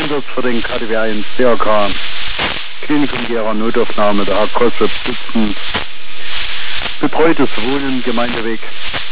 Einsatz für den KDW 1 DRK. Klinikum Gera Notaufnahme, der Herr Kossep sitzend. Betreutes Wohnen, Gemeindeweg